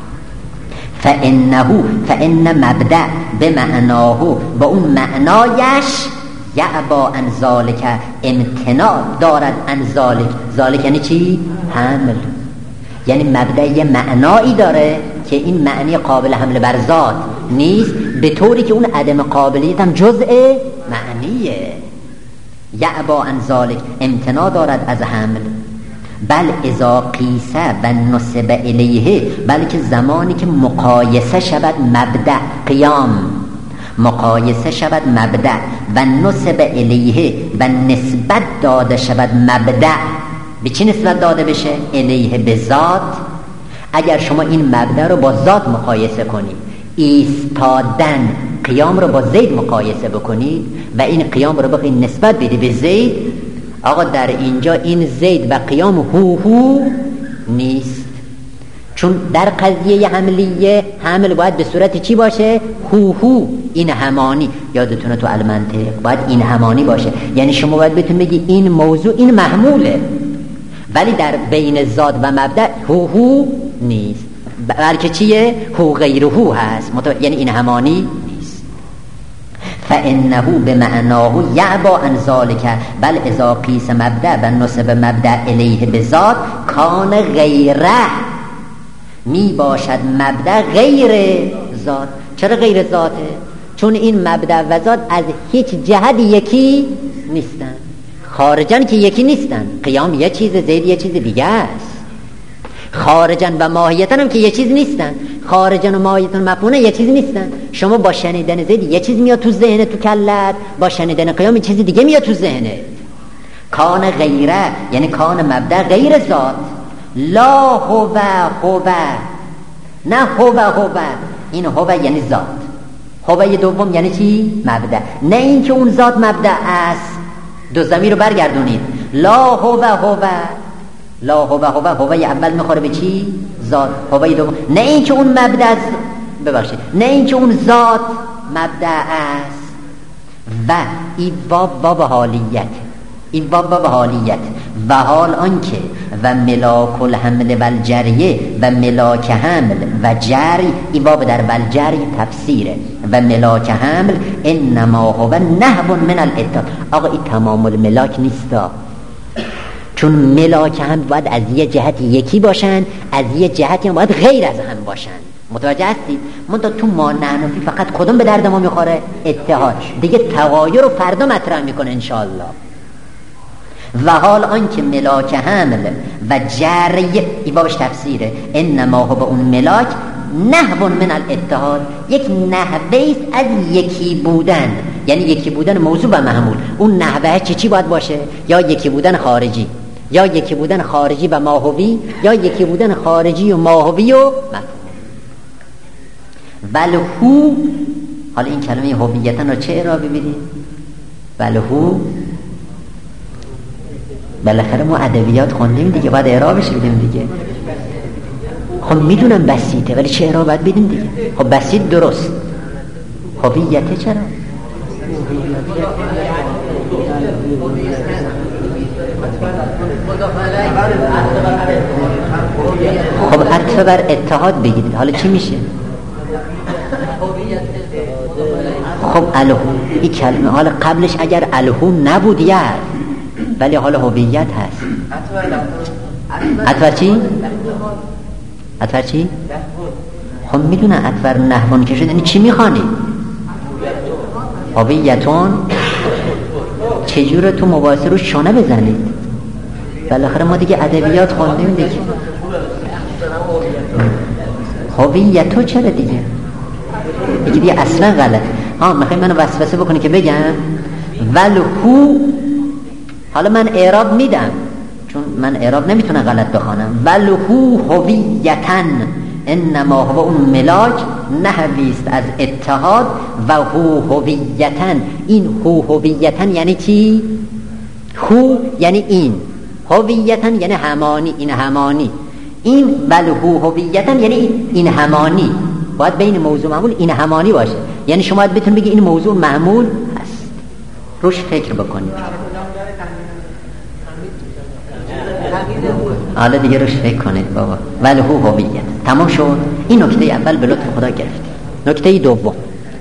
فانه فان مبدع به معناه، با اون معنایش، یعبا ان ذالک، امتناع دارد ان ذالک. ذالک یعنی چی؟ حمل. یعنی مبدع یه معنایی داره که این معنی قابل حمل بر ذات نیست، به طوری که اون عدم قابلیت هم جزء معنیه. یعبا ان ذالک، امتناع دارد از حمل. بل اذا قیس و نسب الیه، بلکه زمانی که مقایسه شود مبدع قیام، مقایسه شود مبدع و نسب الیه، و نسبت داده شود مبدع. به چی نسبت داده بشه؟ الیه، به ذات. اگر شما این مبدع رو با ذات مقایسه کنید، ایستادن قیام رو با زید مقایسه بکنید و این قیام رو بخواید نسبت بدید به زید، آقا در اینجا این زید و قیام هو هو نیست. چون در قضیه حملیه حمل باید به صورت چی باشه؟ هو هو، این همانی. یادتونه تو المنطق باید این همانی باشه، یعنی شما باید بتون بگی این موضوع این محموله، ولی در بین ذات و مبدع هو هو نیست، بلکه چیه؟ هو غیر هو هست، متو... یعنی این همانی نیست. فانه بمعناه یعبا عن ذلك، بل اذا قیس مبدع و نسب مبدع الیه بذات کان غیره، می باشد مبدع غیر ذات. چرا غیر ذاته؟ چون این مبدع و ذات از هیچ جهت یکی نیستن، خارجن که یکی نیستن. قیام یه چیز، زید یه چیز دیگه است. خارجن و ماهیتن هم که یه چیز نیستن، خارجن و ماهیتن مفهومن یه چیز نیستن. شما با شنیدن زید یه چیز میاد تو ذهن، تو کلت، با شنیدن قیام یه چیز دیگه میاد تو ذهنت. کان غیره یعنی کان مبدع غیر ذات. لا هو هو، نه هو هو، این هو یعنی ذات. هو دوم یعنی چی؟ مبدع. نه این که اون ذات مبدع است. دو ضمیر رو برگردونید. لا هو هو، لا هو هو، هو اول میخوره به چی؟ ذات. هو دوم، نه این که اون مبدع است، ببخشید، نه این که اون ذات مبدع است. و این باب باب حالیت، این باب باب حالیت و حال آنکه و ملاک الحمل و الجریه، و ملاک حمل و جری، این باب در والجری تفسیره. و ملاک حمل انما هو نحو من الاتحاد. آقا این تمام الملاک نیستا، چون ملاک هم باید از یه جهت یکی باشن، از یه جهتی هم باید غیر از هم باشن. متوجه هستید؟ منتها تو ما نحنفی فقط کدوم به درد ما میخوره؟ اتحاد. دیگه تغایر رو فردا مطرح میکنه انشاءالله. و حال آنکه ملاک حمل و جری، این بابش تفسیره، انما هو به اون ملاک نحو من الاتحاد، یک نحوه از یکی بودن، یعنی یکی بودن موضوع و محمول. اون نحوه چی چی باید باشه؟ یا یکی بودن خارجی، یا یکی بودن خارجی و ماهوی، یا یکی بودن خارجی و ماهوی و مفهوم. ولهو، حالا این کلمه هویتن رو چه اعرابی بدیم؟ ولهو، بالاخره ما ادبیات خوندیم دیگه، باید اعرابش بدیم دیگه. خب میدونم بسیطه، ولی چه اعراب باید بدیم دیگه؟ خب بسیط درست، هویته چرا؟ خب عطف بر اتحاد بگیرید، حالا چی میشه؟ خب الهو، این کلمه حالا قبلش اگر الهو نبود یه، ولی حالا هویت هست. عطف چی؟ عطف چی؟ خب میدونه عطف نحوان که شد یعنی چی میخوانی؟ هویتون چجوره تو مباحثه رو شانه بزنید؟ بالاخره ما دیگه ادبیات خوندیم دیگه. هویتو چرا دیگه؟ دیگه دیگه اصلا غلط. ها میخوایی منو وسوسه بکنی که بگم ولهو حالا من اعراب میدم چون من اعراب نمیتونم غلط بخوانم. ولهو هویتن انما هو اون ملاک نحویست از اتحاد و هو هویتن. این هو هویتن یعنی چی؟ هو یعنی این، هویتن یعنی همانی، این همانی. این ولهو هویتن یعنی این, این همانی. باید بین موضوع معمول این همانی باشه. یعنی شما باید بتون بگی این موضوع معمول هست. روش فکر بکنید. حالا دیگه روش فکر کنید بابا. ولهو هویت تمام شد. این نکته اول به لطف خدا گرفت. نکته دوم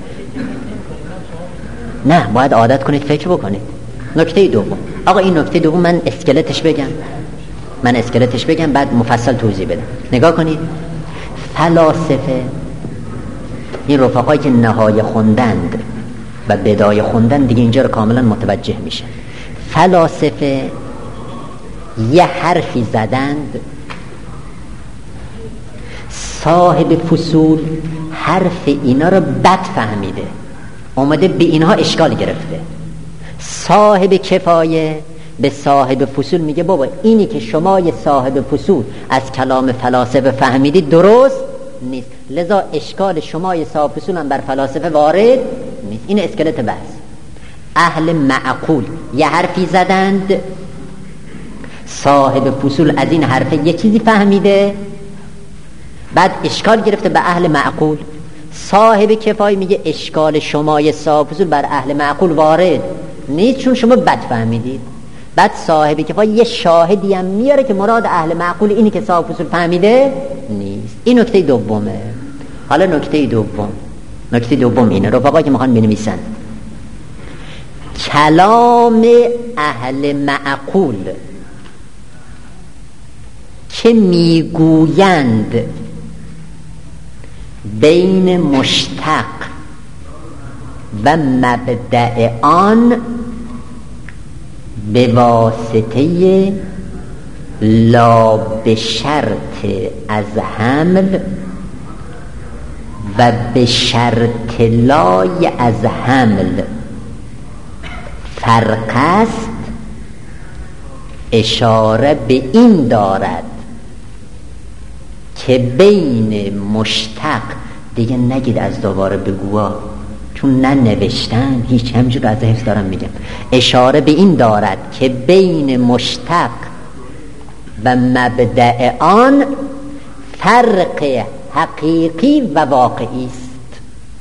نه باید عادت کنید فکر بکنید. نکته دوم آقا این نکته دوم من اسکلتش بگم من اسکلتش بگم بعد مفصل توضیح بدم. نگاه کنید فلاسفه، این رفقایی که نهای خوندند و بدای خوندن دیگه اینجا رو کاملا متوجه میشه. فلاسفه یه حرفی زدند، صاحب فصول حرف اینا رو بد فهمیده، اومده به اینها اشکال گرفته. صاحب کفایه به صاحب فصول میگه بابا اینی که شما یه صاحب فصول از کلام فلاسفه فهمیدید درست نیست، لذا اشکال شما یه صاحب فصول هم بر فلاسفه وارد نیست. این اسکلت بحث. اهل معقول یه حرفی زدند، صاحب فصول از این حرف یه چیزی فهمیده، بعد اشکال گرفته به اهل معقول. صاحب کفایه میگه اشکال شما یه صاحب فصول بر اهل معقول وارد نیست چون شما بد فهمیدید. بعد صاحب کفایه یه شاهدی هم میاره که مراد اهل معقول اینی که صاحب فصول فهمیده نیست. این نکته دومه. حالا نکته دوم نکته دوم اینه رفقا که میخوان بنویسن، کلام اهل معقول که میگویند بین مشتق و مبدأ آن به واسطه لا به شرط از حمل و به شرط لای از حمل فرق است، اشاره به این دارد که بین مشتق، دیگه نگید از دوباره بگوها چون نه نوشتن هیچ، همجور از حفظ دارم میگم، اشاره به این دارد که بین مشتق و مبدأ آن فرق حقیقی و واقعی است.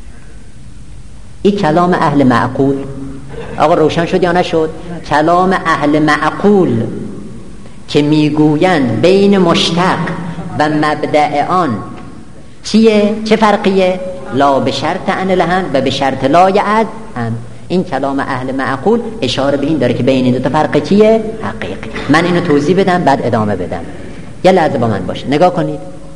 این کلام اهل معقول. آقا روشن شد یا نشد؟ کلام اهل معقول که میگویند بین مشتق و مبدأ آن چیه؟ چه فرقیه؟ لا به شرط ان لهن و به شرط لای از هم. این کلام اهل معقول اشاره به این داره که بین این دو تا فرق چیه؟ حقیقی. من اینو توضیح بدم بعد ادامه بدم. یه لحظه با من باشه نگاه کنید.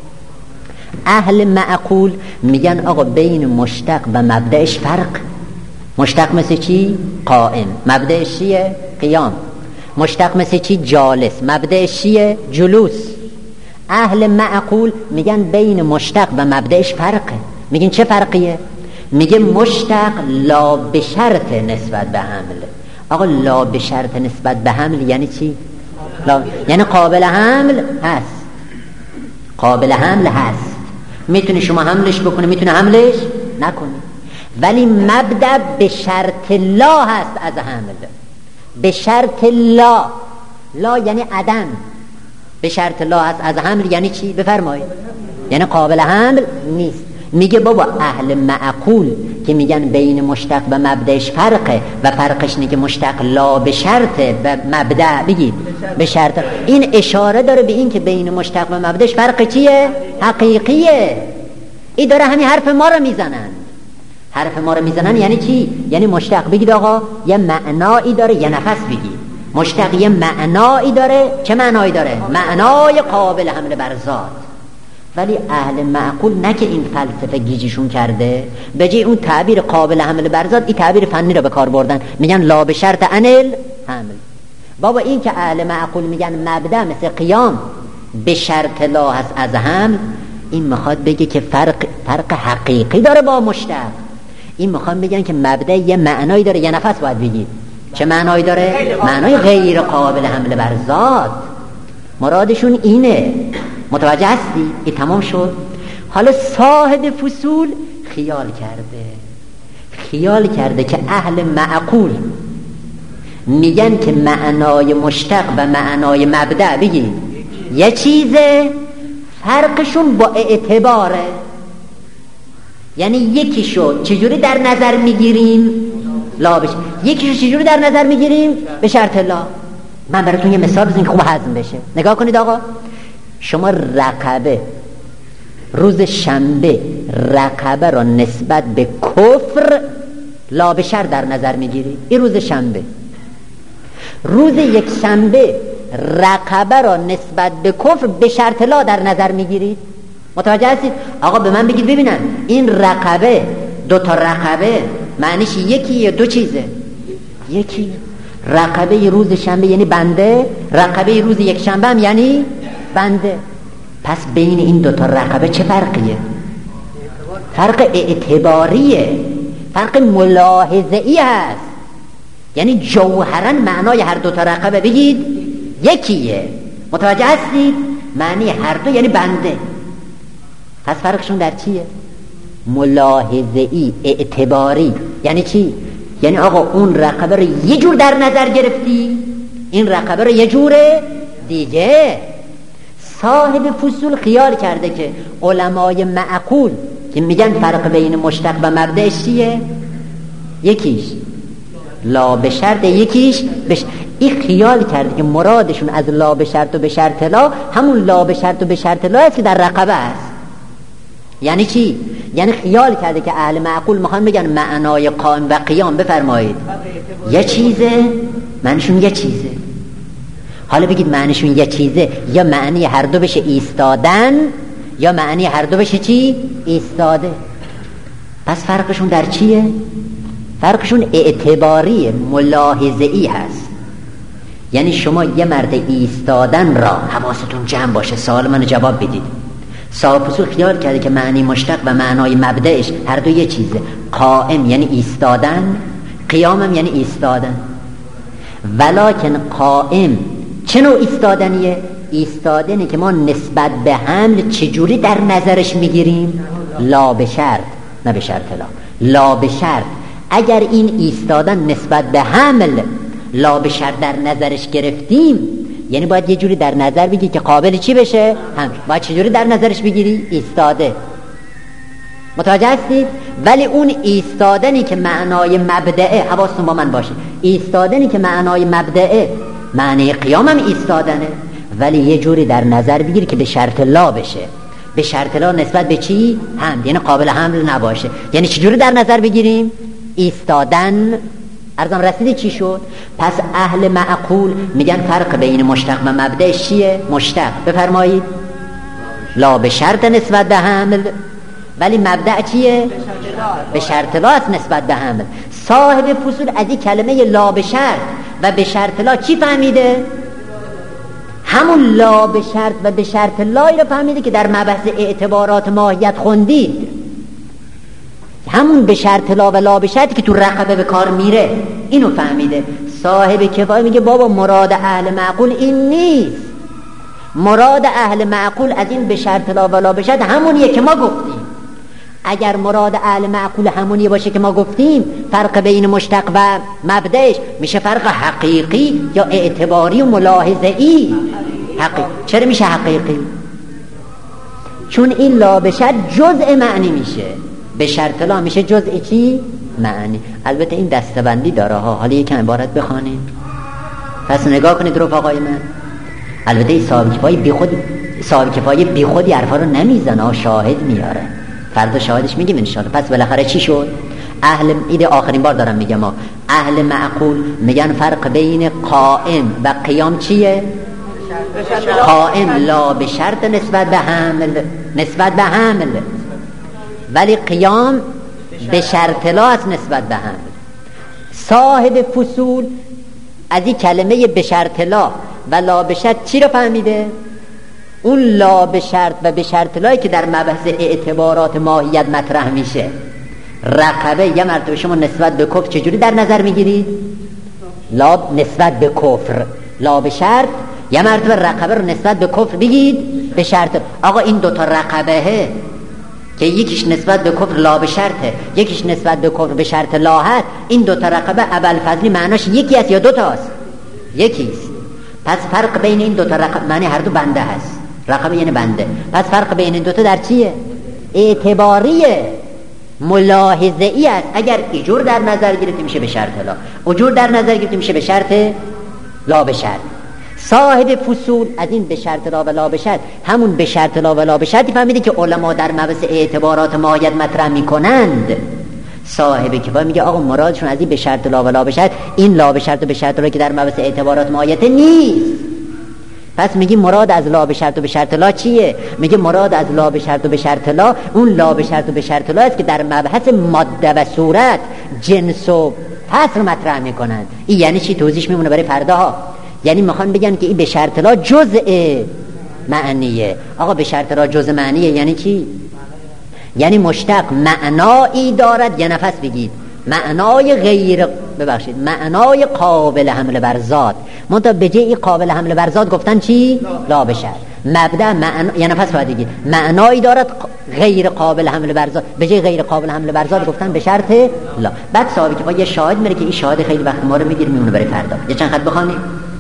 اهل معقول میگن آقا بین مشتق و مبدأش فرق. مشتق مثل چی؟ قائم. مبدأش چیه؟ قیام. مشتق مثل چی؟ جالس. مبدأش چیه؟ جلوس. اهل معقول میگن بین مشتق و مبدأش فرقه. میگن چه فرقیه؟ میگه مشتق لا به شرط نسبت به حمل. آقا لا به شرط نسبت به حمل یعنی چی؟ لا... یعنی قابل حمل هست، قابل حمل هست، میتونی شما حملش بکنی میتونه حملش نکنی، ولی مبدأ به شرط لا هست از حمل. به شرط لا، لا یعنی عدم، به شرط لا هست از حمل یعنی چی؟ بفرمایید. یعنی قابل حمل نیست. میگه بابا اهل معقول که میگن بین مشتق و مبدأش فرقه و فرقش اینه که مشتق لا به شرطه و مبدأ بگید به شرط، این اشاره داره به این که بین مشتق و مبدأش فرق چیه؟ حقیقیه. این داره همین حرف ما رو میزنن. حرف ما رو میزنن یعنی چی؟ یعنی مشتق بگید آقا یه معنایی داره، یه نفس بگید مشتق یه معنایی داره. چه معنایی داره؟ معنای قابل حمل بر ذات. ولی اهل معقول نه که این فلسفه گیجیشون کرده، به جای اون تعبیر قابل حمل بر ذات این تعبیر فنی رو به کار بردن، میگن لا به شرط انل حمل. بابا این که اهل معقول میگن مبدأ مثل قیام به شرط لا هست از حمل، این میخواد بگه که فرق فرق حقیقی داره با مشتق. این میخوان بگن که مبدأ یه معنایی داره، یه نفس باید بگید چه معنایی داره؟ معنای غیر قابل حمل بر ذات. مرادشون اینه. متوجه هستی؟ این تمام شد. حالا صاحب فصول خیال کرده خیال کرده که اهل معقول میگن که معنای مشتق و معنای مبدأ بگید یه چیزه، فرقشون با اعتباره. یعنی یکیشو چجوری در نظر میگیریم؟ لا بشه. یکیشو چجوری در نظر میگیریم؟ به شرط لا. من براتون یه مثال بزنم که خوب هضم بشه. نگاه کنید آقا، شما رقبه روز شنبه رقبه را نسبت به کفر لا به شرط در نظر میگیری. این روز شنبه. روز یک شنبه رقبه را نسبت به کفر به شرط لا در نظر میگیرید. متوجه هستید؟ آقا به من بگید ببینم این رقبه، دو تا رقبه معنیش یکی یا دو چیزه؟ یکی. رقبه روز شنبه یعنی بنده، رقبه روز یک شنبه هم یعنی بنده. پس بین این دو تا رقبه چه فرقیه؟ فرق اعتباریه، فرق ملاحظه‌ای هست. یعنی جوهرا معنای هر دو تا رقبه بگید یکیه. متوجه هستید؟ معنی هر دو یعنی بنده. پس فرقشون در چیه؟ ملاحظه‌ای، اعتباری. یعنی چی؟ یعنی آقا اون رقبه رو یه جور در نظر گرفتی، این رقبه رو یه جور دیگه. صاحب فصول خیال کرده که علمای معقول که میگن فرق بین مشتق و مبدأ چیه؟ یکیش لا به شرط، یکیش بش... این خیال کرده که مرادشون از لا به شرط و به شرط لا همون لا به شرط و به شرط لا است که در رقبه است. یعنی چی؟ یعنی خیال کرده که اهل معقول میخوان بگن معنای قائم و قیام بفرمایید یه چیزه، معنیشون یه چیزه. حالا بگید معنیشون یه چیزه، یا معنی هر دو بشه ایستادن، یا معنی هر دو بشه چی؟ ایستاده. پس فرقشون در چیه؟ فرقشون اعتباری، ملاحظه‌ای هست. یعنی شما یه مرد ایستادن را حواستون جمع باشه، سوال منو جواب بدید. صاحب فصول خیال کرده که معنی مشتق و معنای مبدأش هر دو یه چیزه. قائم یعنی ایستادن، قیامم یعنی ایستادن. ولکن قائم چه نوع ایستادنیه؟ ایستادنی که ما نسبت به حمل چجوری در نظرش میگیریم؟ لا به شرط، نه به شرط لا. لا به شرط. اگر این ایستادن نسبت به حمل لا به شرط در نظرش گرفتیم، یعنی باید یه جوری در نظر بگیری که قابل چی بشه؟ هم. باید چجوری در نظرش بگیری؟ ایستاده. متوجه هستید؟ ولی اون ایستادنی که معنای مبدأه، حواستون با من باشه، ایستادنی که معنای مبدأه معنی قیام هم ایستادنه، ولی یه جوری در نظر بگیری که به شرط لا بشه. به شرط لا نسبت به چی؟ هم. یعنی قابل حمل نباشه. یعنی چجوری در نظر بگیریم؟ ایستادن. ارزم رسیدی چی شد؟ پس اهل معقول میگن فرق بین مشتق و مبدأ چیه؟ مشتق بفرمایید لا به شرط نسبت به حمل، ولی مبدأ چیه؟ به شرط لا است نسبت به حمل. صاحب فصول از این کلمه لا به شرط و به شرط لا چی فهمیده؟ همون لا به شرط و به شرط لایی رو فهمیده که در مبحث اعتبارات ماهیت خوندید. همون به شرط لا و لا به شرطی که تو رقبه به کار میره اینو فهمیده. صاحب کفایه میگه بابا مراد اهل معقول این نیست. مراد اهل معقول از این به شرط لا و لا به شرط همونیه که ما گفتیم. اگر مراد اهل معقول همونیه باشه که ما گفتیم، فرق بین مشتق و مبدأش میشه فرق حقیقی یا اعتباری و ملاحظه‌ای. حقیقی. چرا میشه حقیقی؟ چون این لا به شرط جزء معنی میشه، به شرط لا میشه جزء چی؟ معنی. البته این دستبندی داره ها. حالا یکم عبارت بخوانیم. پس نگاه کنید رفقای من. البته صاحب کفایه بی خود صاحب کفایه بی خودی حرفا رو نمیزنه، شاهد میاره. فردا شاهدش میگیم ان شاءالله. پس بالاخره چی شد؟ اهل ایده آخرین بار دارم میگم ها. اهل معقول میگن فرق بین قائم و قیام چیه؟ قائم لا به شرط نسبت به حمل، نسبت به حمل، ولی قیام به شرط لا است نسبت به حمل. صاحب فصول از این کلمه به شرط لا و لا به شرط چی رو فهمیده؟ اون لا به شرط و به شرط لایی که در مبحث اعتبارات ماهیت مطرح میشه. رقبه یه مرتبه شما نسبت به کفر چجوری در نظر میگیرید؟ لا نسبت به کفر، لا به شرط. یه مرتبه رقبه رو نسبت به کفر بگید به شرط. آقا این دوتا رقبه که یکیش نسبت به کفر لا به شرطه، یکیش نسبت به کفر به شرط لا هست، این دوتا رقبه ابوالفضلی معناش یکی است یا دوتاست؟ یکیست. پس فرق بین این دوتا رقبه معنی هر دو بنده هست. رقبه یعنی بنده. پس فرق بین این دوتا در چیه؟ اعتباریه، ملاحظه ای است. اگر اجور در نظر گرفته میشه به شرط لا، اجور در نظر گرفته میشه به شرط لا به شرط. صاحب فصول از این به شرط لا و لا به شرط، همون به شرط لا و لا به شرطی فهمیده که علما در مبحث اعتبارات ماهیت مطرح میکنند. صاحب کفایه میگه آقا مرادشون از این به شرط لا و لا به شرط، این لا به شرط و به شرط لا که در مبحث اعتبارات ماهیت نیست. پس میگی مراد از لا به شرط و به شرط لا چیه؟ میگه مراد از لا به شرط و به شرط لا اون لا به شرط و به شرط لا است که در مبحث ماده و صورت، جنس و فصل مطرح میکنند. این یعنی چی؟ توضیحش میمونه برای فردا ها. یعنی میخوان بگن که این به شرط لا جزء معنیه. آقا به شرط لا جزء معنیه یعنی چی؟ یعنی مشتق معنایی دارد، یه نفس بگید معنای غیر ببخشید معنای قابل حمل بر ذات، منتها به جای قابل حمل بر ذات گفتن چی؟ لا به شرط. مبدا معنا، یه نفس باید بگید معنایی دارد غیر قابل حمل بر ذات، به جای غیر قابل حمل بر ذات گفتن به شرط لا. بعد صاحب کفایه یه شاهد میره که این شاهد خیلی وقت ما رو میگیره میمونه برای فردا. یه چند خط بخونیم.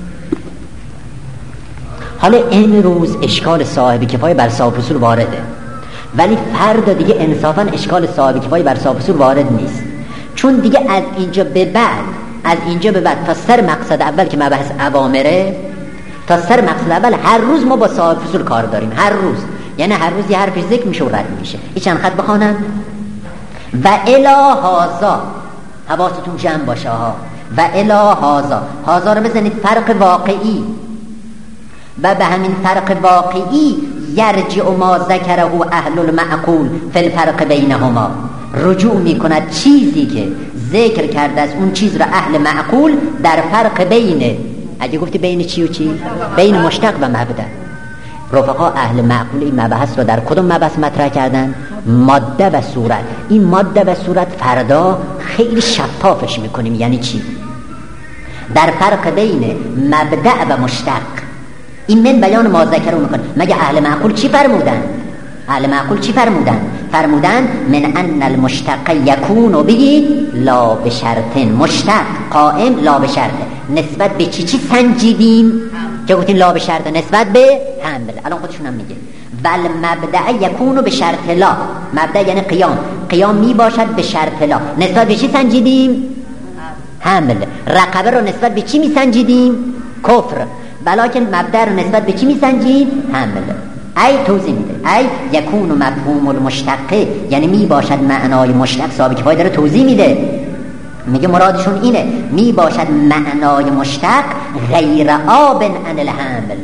حالا این روز اشکال صاحب کفایه بر صاحب اصول وارده، ولی فردا دیگه انصافا اشکال صاحب کفایه بر صاحب اصول وارد نیست، چون دیگه از اینجا به بعد از اینجا به بعد تا سر مقصد اول که مبحث اوامره، تا سر مقصد اول هر روز ما با صاحب اصول کار داریم. هر روز یعنی هر روز یه حرفی ذکر میشه و رد میشه. این چند خط بخونم. و الی هذا، حواستون جمع باشه ها. و الی هذا، هذا رو بزنید فرق واقعی، و به همین فرق واقعی یرجع ما ذکره اهل المعقول فی الفرق بینهما، رجوع میکند چیزی که ذکر کرده از اون چیز را اهل معقول در فرق بین، اگه گفتی بین چی و چی؟ بین مشتق و مبدا. رفقا اهل معقول این مبحث را در کدوم مبحث مطرح کردن؟ ماده و صورت. این ماده و صورت فردا خیلی شفافش میکنیم. یعنی چی؟ در فرق بین مبدا و مشتق، این من بیان ما ذکر رو میکنه. مگه اهل معقول چی فرمودن؟ اهل معقول چی فرمودن؟ فرمودن من ان المشتق یکون و بگید لا بشرط، مشتق قائم لا بشرط. نسبت به چی چی سنجیدیم که گفتین لا بشرط؟ نسبت به حمل. الان خودشون هم میگه بل مبدع یکون به شرط لا. مبدع یعنی قیام، قیام می باشد به شرط لا. نسبت به چی سنجیدیم؟ حمل. رقبه رو نسبت به چی می سنجیدیم؟ کفر. بلکن مبدع رو نسبت به چی می سنجیم؟ حمل. ای توضیح میده ای یکون مفهوم المشتق، یعنی می باشد معنای مشتق. صاحب کفایه داره توضیح میده، میگه مرادشون اینه می باشد معنای مشتق غیر آبن عن الحمل.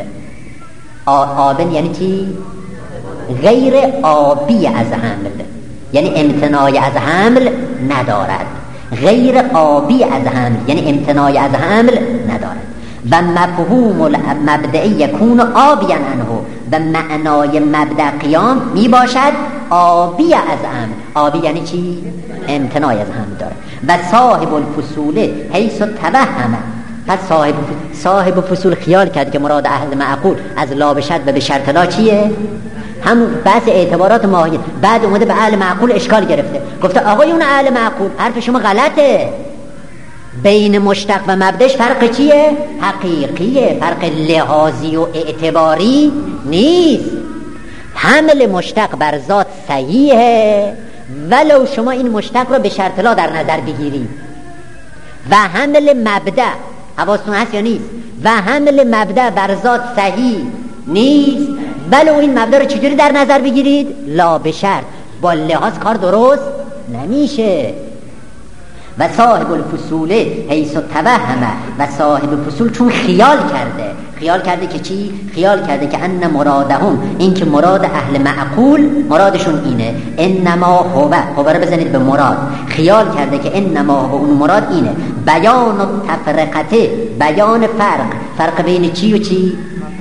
آبن یعنی چی؟ غیر آبی از حمل، یعنی امتناع از حمل ندارد. غیر آبی از حمل یعنی امتناع از حمل ندارد. و مفهوم المبدع یکون آبیا عنه، و معنای مبدع قیام می باشد آبی از حمل. آبی یعنی چی؟ امتناع از حمل داره. و صاحب الفصول حیث توهم، پس صاحب صاحب فصول خیال کرد که مراد اهل معقول از لا به شرط و به شرط لا چیه؟ همون بحث اعتبارات ماهیت. بعد اومده به اهل معقول اشکال گرفته، گفته آقایون اهل معقول حرف شما غلطه، بین مشتق و مبدش فرق چیه؟ حقیقیه، فرق لحاظی و اعتباری نیست. حمل مشتق بر ذات صحیحه ولو شما این مشتق رو به شرط لا در نظر بگیرید، و حمل مبدأ حواستون هست یا نیست؟ و حمل مبدأ بر ذات صحیح نیست ولو این مبدأ رو چجوری در نظر بگیرید؟ لا به شرط. با لحاظ کار درست نمیشه. و صاحب الفصول حیث توهم، و صاحب فصول چون خیال کرده، خیال کرده که چی؟ خیال کرده که ان مرادهم، این که مراد اهل معقول مرادشون اینه، انما هو، هو رو بزنید به مراد، خیال کرده که انما هو اون مراد اینه، بیان تفرقته، بیان فرق، فرق بین چی و چی؟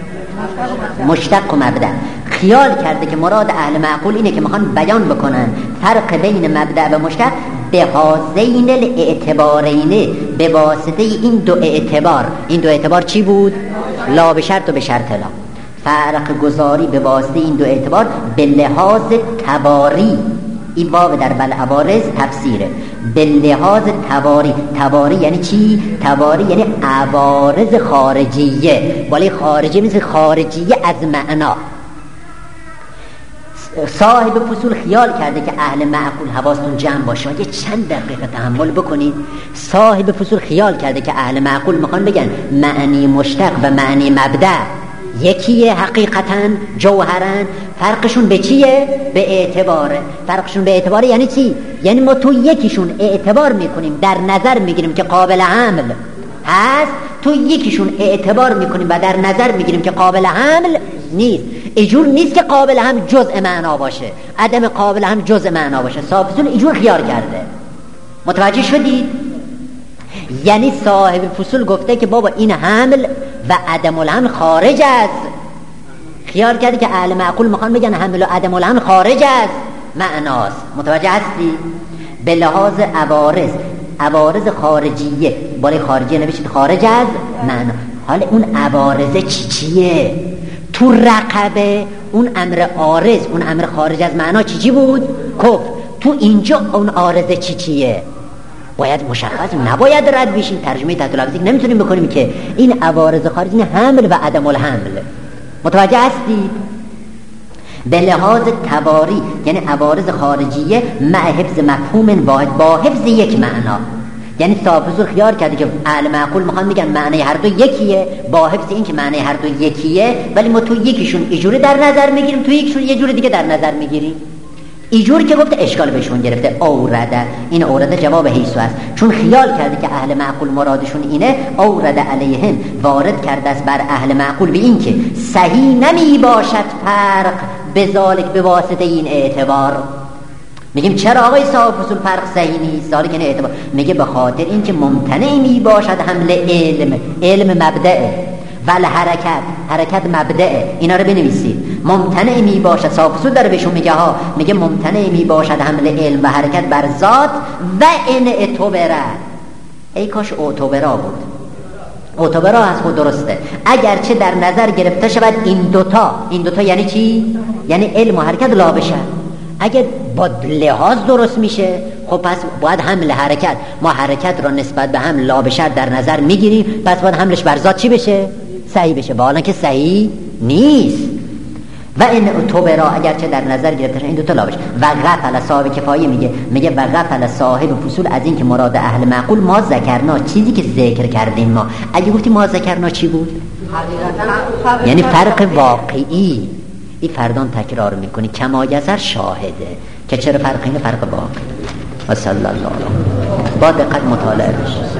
مشتق و مبدأ. خیال کرده که مراد اهل معقول اینه که میخوان بیان بکنن فرق بین مبدأ و مشتق به هازین الاعتبارین، به واسطه این دو اعتبار. این دو اعتبار چی بود؟ لا به شرط و به شرط لا. فرق گذاری به واسطه این دو اعتبار به لحاظ تباری. این واو در بلعوارض تفسیره. به لحاظ تباری. تباری یعنی چی؟ تباری یعنی عوارض خارجیه. ولی خارجی مثل خارجیه از معنا. صاحب فصول خیال کرده که اهل معقول حواستون جمع باشه. یه چند دقیقه تحمل بکنید. صاحب فصول خیال کرده که اهل معقول میخوان بگن معنی مشتق و معنی مبدأ یکیه، حقیقتاً جوهرن. فرقشون به چیه؟ به اعتباره. فرقشون به اعتباره یعنی چی؟ یعنی ما تو یکیشون اعتبار میکنیم، در نظر میگیریم که قابل حمل هست، تو یکیشون اعتبار میکنیم و در نظر میگیریم که قابل حمل نیست. ایجور نیست که قابل هم جزء معنا باشه، عدم قابل هم جزء معنا باشه. صاحب فصول ایجور خیال کرده. متوجه شدید؟ یعنی صاحب فصول گفته که بابا این حمل و عدم الحمل خارج است. خیال کرده که اهل معقول میخوان بگن حمل و عدم الحمل خارج است معناست. متوجه هستی؟ به لحاظ عوارض، عوارض خارجیه. بالای خارجیه نوشید خارج از معنا. حالا اون عوارض چی چیه؟ تو رقبه اون امر عارض، اون امر خارج از معنا چی چی بود؟ کفر. تو اینجا اون عارض چی چیه؟ باید مشخص، نباید رد بشین. ترجمه تحت لفظی نمیتونیم بکنیم که این عوارض خارجی، این حمل و عدم الحمل. متوجه هستید؟ به لحاظ تباری یعنی عوارض خارجیه مع حفظ مفهوم واحد، با حفظ یک معنا. یعنی صاحب فصول خیال کرده که اهل معقول میخوان میگن معنی هر دو یکیه، با حفظ این که معنی هر دو یکیه، ولی ما تو یکیشون ایجوری در نظر میگیریم، تو یکیشون یه جور دیگه در نظر میگیریم. ایجور که گفته اشکال بهشون گرفته. اورده، این اورده جواب حیثو است، چون خیال کرده که اهل معقول مرادشون اینه. اورده علیهم، وارد کرده است بر اهل معقول به این که صحیح نمی باشد فرق بذالک، به واسطه این اعتبار. میگیم چرا آقای صاحب فصول فرق صحیح نیست؟ ذالک این اعتبار. میگه به خاطر این که ممتنع می باشد حمل علم، علم مبدأه، ول حرکت، حرکت مبدأه. اینا رو بنویسید. ممتنع می باشد، صاحب فصول داره بهشون میگه ها، میگه ممتنع می باشد حمل علم و حرکت بر ذات و ان اعتبره. ای کاش اعتبرا بود. اعتبرا از خود درسته. اگرچه در نظر گرفته شود این دوتا. این دوتا یعنی چی؟ یعنی علم و حرکت لا بشه. اگر با لحاظ درست میشه، خب پس باید حمل حرکت، ما حرکت را نسبت به حمل لا بشر در نظر میگیریم، پس باید حملش بر ذات چی بشه؟ صحیح بشه. با حالا که صحیح نیست. و این اعتبرا اگرچه در نظر گرفته شد این دوتا لا بشه. و غفل صاحب کفایه میگه میگه و غفل صاحب فصول از این که مراد اهل معقول ما ذکرنا، چیزی که ذکر کردیم ما. اگه گفتیم ما ذکرنا چی بود؟ یعنی فرق واقعی. این فردان تکرار میکنی کما یزر شاهده که چرا فرق اینه، فرق واقعی. و صلی الله علیه با دقت مطالعه بشه.